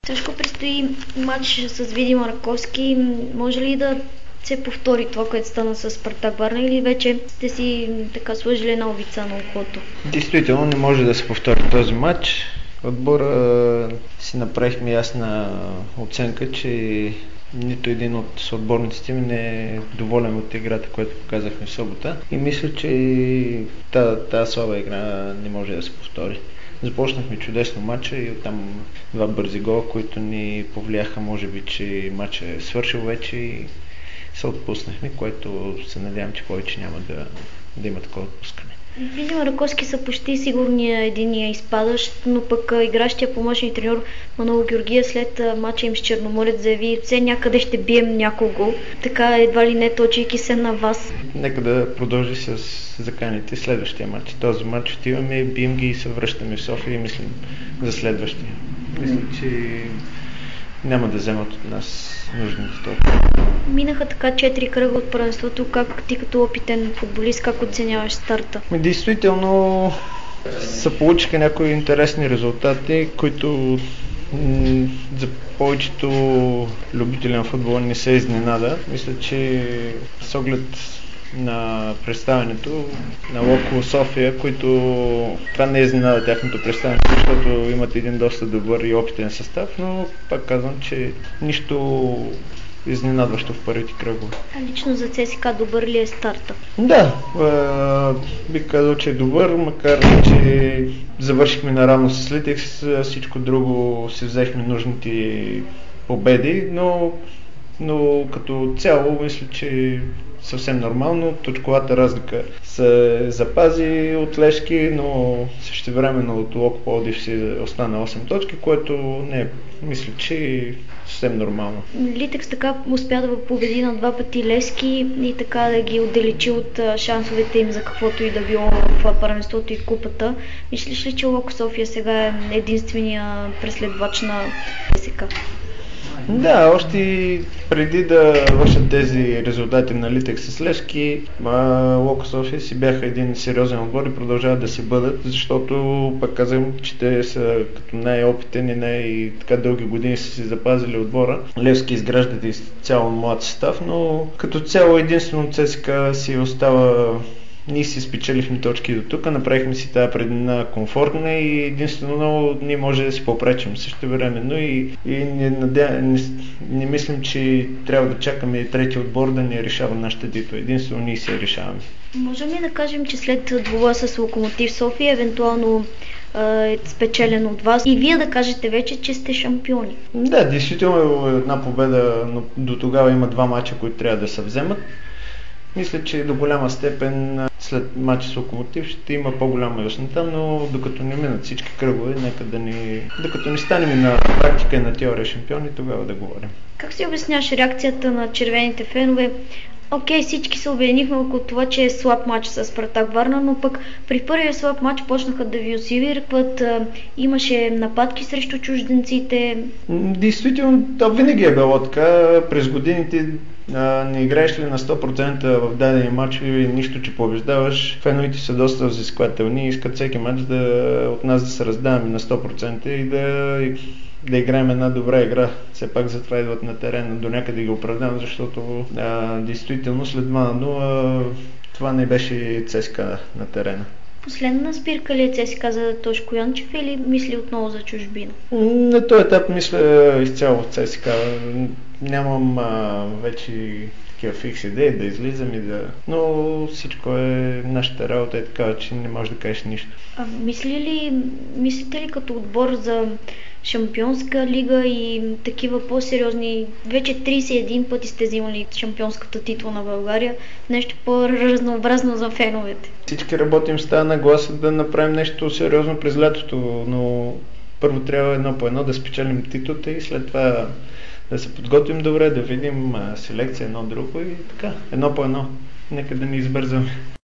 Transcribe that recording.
Също предстои матч с Видин Раковски. Може ли да се повтори това, което стана с Спартак Варна, или вече сте си така сложили една овица на ухото? Действително не може да се повтори този матч. Отбора си направихме ясна оценка, че нито един от отборниците ми не е доволен от играта, която показахме в събота. И мисля, че тази слаба игра не може да се повтори. Започнахме чудесно матча и оттам два бързи гола, които ни повлияха, може би, че матчът е свършил вече и се отпуснахме, което се надявам, че повече няма да има такова отпускане. Видим, Раковски са почти сигурния единия изпадащ, но пък игращия помощник треньор Манол Георгиев след матча им с Черноморец заяви, все някъде ще бием някого, така едва ли не точейки се на вас. Нека да продължи с заканите следващия матч. Този матч отиваме, бием ги и се връщаме в София и мислим за следващия. Мисля, че няма да вземат от нас нужните толкова. Минаха така 4 кръга от първенството. Как ти като опитен футболист, как оценяваш старта? Действително се получиха някои интересни резултати, които за повечето любители на футбола не се изненада. Мисля, че с оглед на представянето на Локо София, които това не изненада тяхното представяне, защото имат един доста добър и опитен състав, но пак казвам, че нищо изненадващо в първите кръгове. А лично за ЦСКА добър ли е старта? Да, бих казал, че е добър, макар че завършихме наравно с Литекс, всичко друго си взехме нужните победи, но като цяло мисля, че съвсем нормално. Точковата разлика се запази от Левски, но същевременно от Локо Пловдив си остана 8 точки, което не е, мисля, че съвсем нормално. Литекс така успя да победи на 2 пъти Левски и така да ги отдалечи от шансовете им за каквото и да било в първенството и купата. Мислиш ли, че Локо София сега е единствения преследвач на ЦСКА? Да, още преди да вършат тези резултати на Литекс с Левски, Локо София си бяха един сериозен отбор и продължават да си бъдат, защото пък казвам, че те са като най-опитен и най-така дълги години са си запазили отбора. Левски изграждат и цяло млад състав, но като цяло единствено ЦСКА си остава. Ние си спечелихме точки до тук, направихме си тази преднина комфортна и единствено ние може да си попречим същевременно и не мислим, че трябва да чакаме трети отбор да ни решава нашата титла. Единствено ние си я решаваме. Можем ли да кажем, че след двобоя с Локомотив София, евентуално е спечелен от вас и вие да кажете вече, че сте шампиони? Да, действително е една победа, но до тогава има 2 мача, които трябва да се вземат. Мисля, че до голяма степен след матча с Локомотив ще има по-голяма яснота, но докато не минат всички кръгове, докато не станем на практика и на теория шампиони, тогава да говорим. Как си обясняваш реакцията на червените фенове? Окей, всички се обединихме около това, че е слаб матч с Спартак Варна, но пък при първия слаб матч почнаха да ви освиркват, имаше нападки срещу чужденците. Действително, то винаги е било така. През годините не играеш ли на 100% в дадени матчове, нищо, че побеждаваш. Феновите са доста взискателни и искат всеки матч от нас да се раздаваме на 100% и да играем една добра игра. Все пак затова идват на терена. До някъде ги оправдавам, защото действително след 2-0 това не беше ЦСКА на терена. Последна спирка ли е ЦСКА за Тошко Янчев или мисли отново за чужбина? На този етап мисля изцяло в ЦСКА. Нямам вече такива фикс идеи да излизам но всичко е, нашата работа е такава, че не можеш да кажеш нищо. Мислите ли като отбор за Шампионска лига и такива по-сериозни, вече 31 пъти сте взимали шампионската титла на България, нещо по-разнообразно за феновете? Всички работим с тази нагласа да направим нещо сериозно през лятото, но първо трябва едно по едно да спечелим титлата и след това да се подготвим добре, да видим селекция едно друго и така, едно по едно. Нека да не избързаме.